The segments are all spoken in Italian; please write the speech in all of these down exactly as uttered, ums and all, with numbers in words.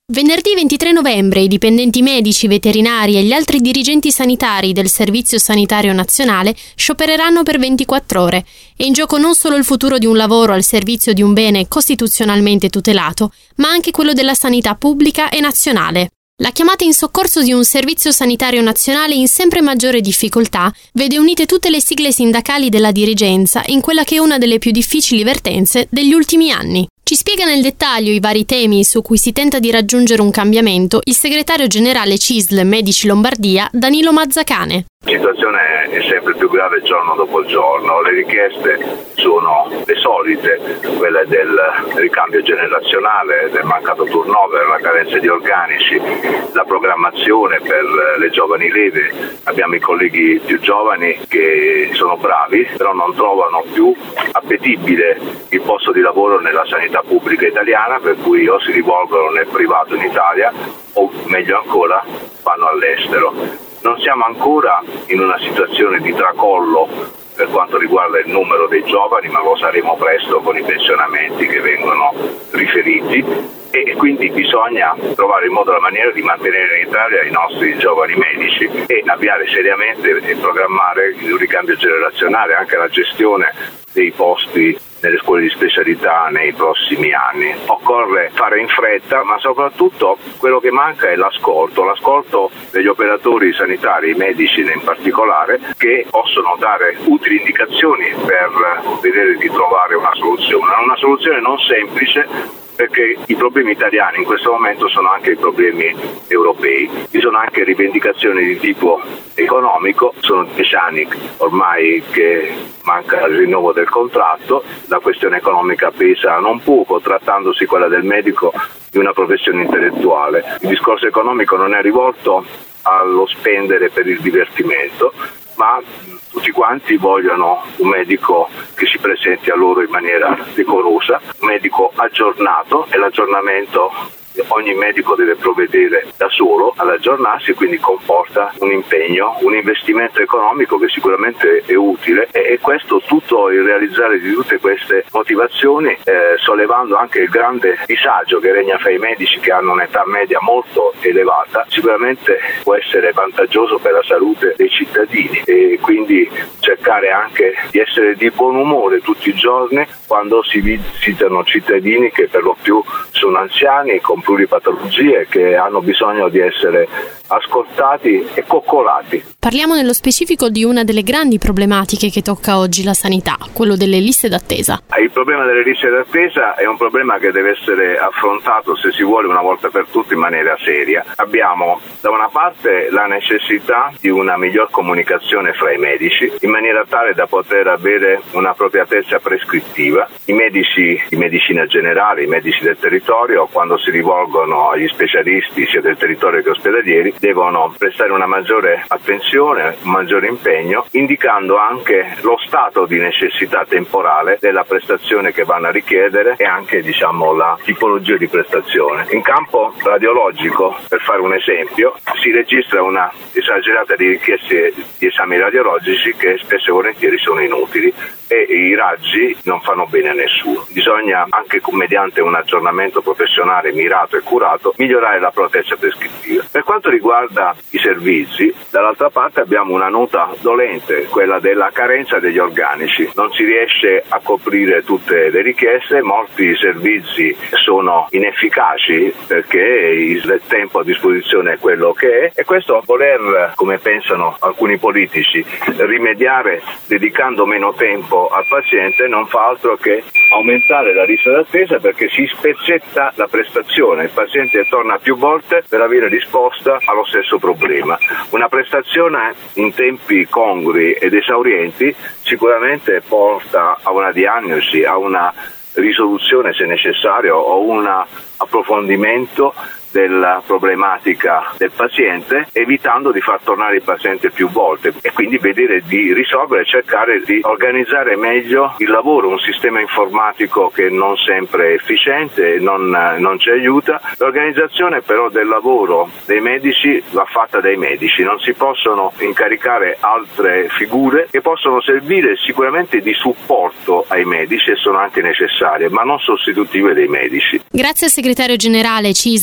Venerdì ventitré novembre i dipendenti medici, veterinari e gli altri dirigenti sanitari del Servizio Sanitario Nazionale sciopereranno per ventiquattro ore. È in gioco non solo il futuro di un lavoro al servizio di un bene costituzionalmente tutelato, ma anche quello della sanità pubblica e nazionale. La chiamata in soccorso di un Servizio Sanitario Nazionale in sempre maggiore difficoltà vede unite tutte le sigle sindacali della dirigenza in quella che è una delle più difficili vertenze degli ultimi anni. Ci spiega nel dettaglio i vari temi su cui si tenta di raggiungere un cambiamento il segretario generale C I S L Medici Lombardia, Danilo Mazzacane. La situazione è sempre più grave giorno dopo giorno, le richieste sono le solite, quelle del ricambio generazionale, del mancato turnover, la carenza di organici, la programmazione per le giovani leve. Abbiamo i colleghi più giovani che sono bravi, però non trovano più appetibile il posto di lavoro nella sanità pubblica italiana, per cui o si rivolgono nel privato in Italia o meglio ancora vanno all'estero. Non siamo ancora in una situazione di tracollo per quanto riguarda il numero dei giovani, ma lo saremo presto con i pensionamenti che vengono riferiti e quindi bisogna trovare il modo e la maniera di mantenere in Italia i nostri giovani medici e avviare seriamente e programmare il ricambio generazionale, anche la gestione dei posti nelle scuole di specialità nei prossimi anni. Occorre fare in fretta, ma soprattutto quello che manca è l'ascolto, l'ascolto degli operatori sanitari, i medici in particolare, che possono dare utili indicazioni per vedere di trovare una soluzione. Una soluzione non semplice, perché i problemi italiani in questo momento sono anche i problemi europei. Vi sono anche rivendicazioni di tipo economico, sono dieci anni ormai che manca il rinnovo del contratto, la questione economica pesa non poco, trattandosi quella del medico di una professione intellettuale. Il discorso economico non è rivolto allo spendere per il divertimento, ma tutti quanti vogliono un medico che si presenti a loro in maniera decorosa, un medico aggiornato, e l'aggiornamento ogni medico deve provvedere da solo ad aggiornarsi, quindi comporta un impegno, un investimento economico che sicuramente è utile, e questo tutto il realizzare di tutte queste motivazioni eh, sollevando anche il grande disagio che regna fra i medici che hanno un'età media molto elevata, sicuramente può essere vantaggioso per la salute dei cittadini, e quindi cercare anche di essere di buon umore tutti i giorni quando si visitano cittadini che per lo più sono anziani con pluripatologie, che hanno bisogno di essere ascoltati e coccolati. Parliamo nello specifico di una delle grandi problematiche che tocca oggi la sanità, quello delle liste d'attesa. Il problema delle liste d'attesa è un problema che deve essere affrontato, se si vuole, una volta per tutte in maniera seria. Abbiamo da una parte la necessità di una miglior comunicazione fra i medici, in maniera tale da poter avere un'appropriatezza prescrittiva. I medici di medicina generale, i medici del territorio, quando si rivolgono agli specialisti sia del territorio che ospedalieri, devono prestare una maggiore attenzione, un maggiore impegno, indicando anche lo stato di necessità temporale della prestazione che vanno a richiedere e anche, diciamo, la tipologia di prestazione. In campo radiologico, per fare un esempio, si registra una esagerata di richieste di esami radiologici che spesso e volentieri sono inutili e i raggi non fanno bene a nessuno. Bisogna anche mediante un aggiornamento professionale mirato e curato migliorare la protezza prescrittiva. Per quanto riguarda i servizi, dall'altra parte abbiamo una nota dolente, quella della carenza degli organici. Non si riesce a coprire tutte le richieste, molti servizi sono inefficaci perché il tempo a disposizione è quello che è, e questo a voler, come pensano alcuni politici, rimediare dedicando meno tempo al paziente non fa altro che aumentare la lista d'attesa, perché si spezzetta la prestazione, il paziente torna più volte per avere risposta allo stesso problema. Una prestazione in tempi congrui ed esaurienti sicuramente porta a una diagnosi, a una risoluzione se necessario o un approfondimento della problematica del paziente, evitando di far tornare il paziente più volte, e quindi vedere di risolvere e cercare di organizzare meglio il lavoro, un sistema informatico che non sempre è efficiente, non, non ci aiuta. L'organizzazione però del lavoro dei medici va fatta dai medici, non si possono incaricare altre figure che possono servire sicuramente di supporto ai medici e sono anche necessarie, ma non sostitutive dei medici. Grazie al segretario generale C I S L Medici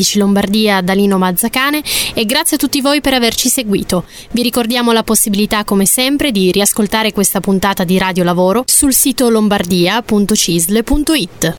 medici Lombardia da Lino Mazzacane e grazie a tutti voi per averci seguito. Vi ricordiamo la possibilità, come sempre, di riascoltare questa puntata di Radio Lavoro sul sito lombardia punto cisle punto it.